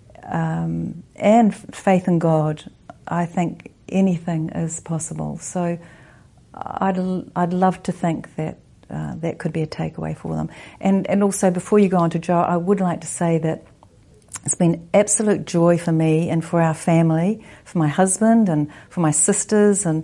um, and faith in God, I think anything is possible. So I'd I'd love to think that uh, that could be a takeaway for them. And and also before you go on to Joe, I would like to say that it's been absolute joy for me and for our family, for my husband and for my sisters, and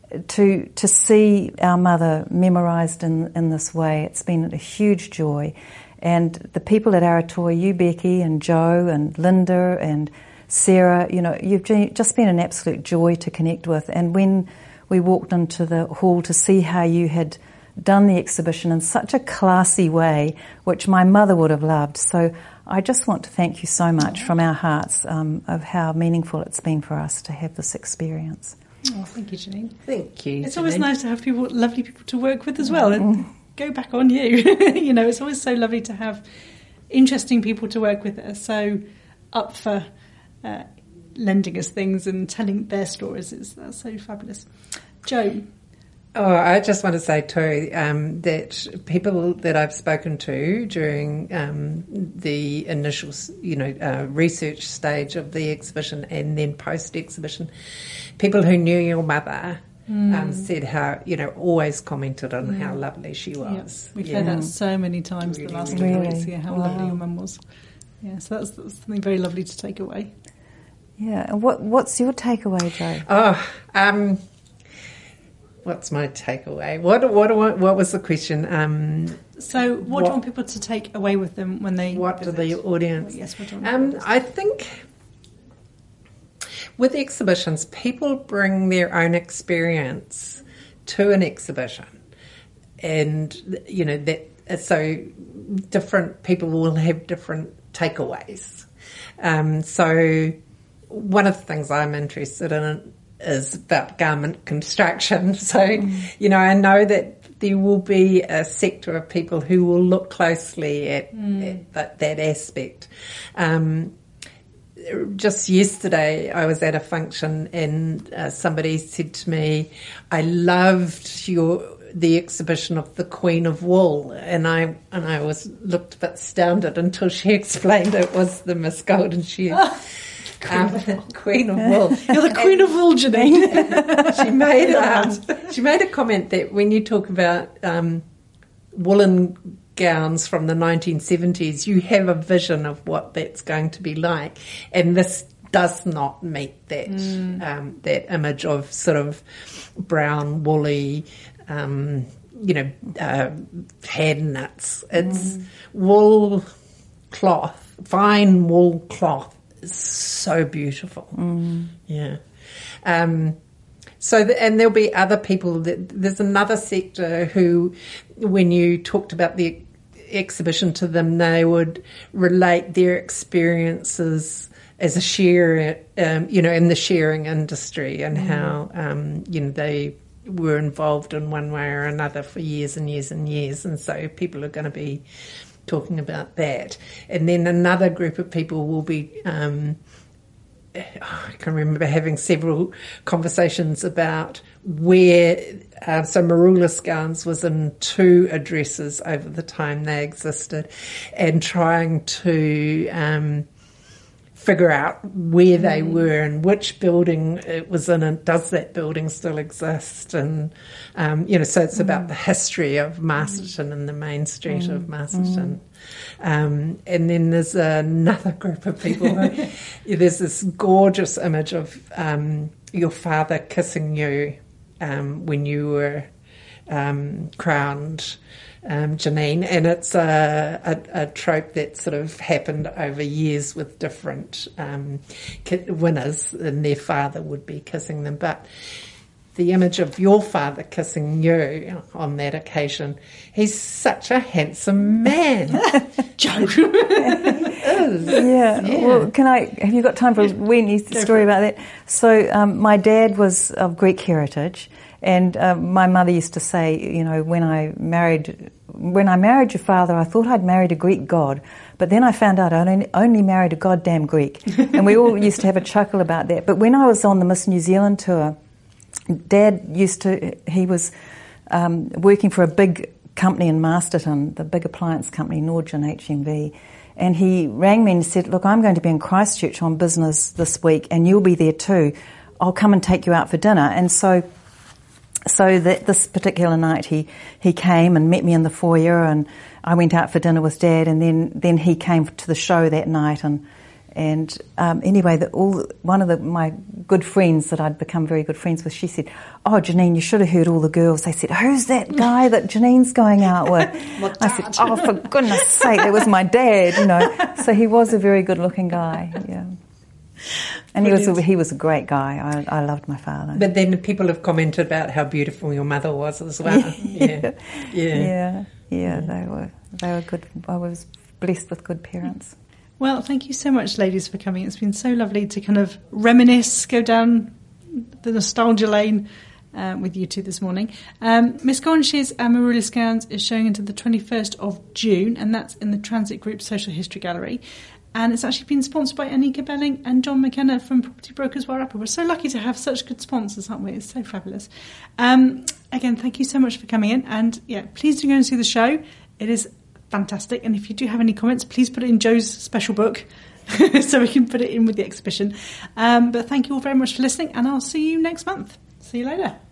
to to see our mother memorised in, in this way. It's been a huge joy. And the people at Aratoa, you, Becky, and Joe, and Linda, and Sarah, you know, you've just been an absolute joy to connect with. And when we walked into the hall to see how you had done the exhibition in such a classy way, which my mother would have loved. So I just want to thank you so much from our hearts um, of how meaningful it's been for us to have this experience. Oh, thank you, Janine. Thank you. It's Janine. always nice to have people, lovely people to work with as well. And go back on you. You know, it's always so lovely to have interesting people to work with that are so up for uh, lending us things and telling their stories. It's, that's so fabulous. Joe. Oh, I just want to say too um, that people that I've spoken to during um, the initial, you know, uh, research stage of the exhibition and then post-exhibition, people who knew your mother mm. um, said how, you know, always commented on yeah. how lovely she was. Yeah. We've yeah. heard that so many times really, the last really. couple of weeks, yeah, how wow. lovely your mum was. Yeah, so that's, that's something very lovely to take away. Yeah, and what what's your takeaway, Joe? Oh, um... What's my takeaway? What what what, what was the question? Um, so, what, what do you want people to take away with them when they? What do the audience? Well, yes, what do um, I think with exhibitions, people bring their own experience to an exhibition, and you know that so different people will have different takeaways. Um, so, one of the things I'm interested in is about garment construction. So, mm. you know, I know that there will be a sector of people who will look closely at, mm. at that, that aspect. Um, just yesterday I was at a function and uh, somebody said to me, I loved your the exhibition of the Queen of Wool, and I and I was looked a bit astounded until she explained it was the Miss Golden Shears. Queen, um, of Queen of Wool. You're the Queen of Wool, Janine. she made um, she made a comment that when you talk about um, woolen gowns from the nineteen seventies, you have a vision of what that's going to be like, and this does not meet that mm. um, that image of sort of brown woolly. Um, you know, uh, head nuts. It's mm. wool cloth, fine wool cloth. It's so beautiful. Mm. Yeah. Um, so, the, and there'll be other people. That, there's another sector who, when you talked about the exhibition to them, they would relate their experiences as a share, um, you know, in the sharing industry and mm. how, um, you know, they were involved in one way or another for years and years and years, and so people are going to be talking about that. And then another group of people will be, um, I can remember having several conversations about where, uh, so Marula Scounds was in two addresses over the time they existed, and trying to um, figure out where they were and which building it was in, and does that building still exist? And, um, you know, so it's about the history of Masterton and the main street of Masterton. Um, and then there's another group of people. There's this gorgeous image of um, your father kissing you um, when you were um, crowned, um, Janine, and it's a, a, a trope that sort of happened over years with different um, winners, and their father would be kissing them. But the image of your father kissing you on that occasion, he's such a handsome man. Joe. Yeah. yeah. Well, can I? Have you got time for a wee story about that? So, um, my dad was of Greek heritage, and um, my mother used to say, you know, when I married, when I married your father, I thought I'd married a Greek god, but then I found out I only, only married a goddamn Greek, and we all used to have a chuckle about that. But when I was on the Miss New Zealand tour, Dad used to, he was um, working for a big company in Masterton, the big appliance company, Nordgen H M V, and he rang me and said, look, I'm going to be in Christchurch on business this week and you'll be there too. I'll come and take you out for dinner. And so so that this particular night he, he came and met me in the foyer, and I went out for dinner with Dad, and then, then he came to the show that night. And And um, anyway, the, all one of the, my good friends that I'd become very good friends with, she said, oh, Janine, you should have heard all the girls. They said, who's that guy that Janine's going out with? I said, oh, for goodness sake, that was my dad, you know. So he was a very good-looking guy, yeah. And he was, a, he was a great guy. I, I loved my father. But then people have commented about how beautiful your mother was as well. Yeah. Yeah. Yeah. Yeah. Yeah, they were, they were good. I was blessed with good parents. Well, thank you so much, ladies, for coming. It's been so lovely to kind of reminisce, go down the nostalgia lane uh, with you two this morning. Um, Miss Golden Shears and Marula Scounds is showing until the twenty-first of June, and that's in the Transit Group Social History Gallery. And it's actually been sponsored by Anika Belling and John McKenna from Property Brokers Warrappa. We're so lucky to have such good sponsors, aren't we? It's so fabulous. Um, again, thank you so much for coming in. And, yeah, please do go and see the show. It is fantastic. And if you do have any comments, please put it in Joe's special book so we can put it in with the exhibition. Um, but thank you all very much for listening, and I'll see you next month. See you later.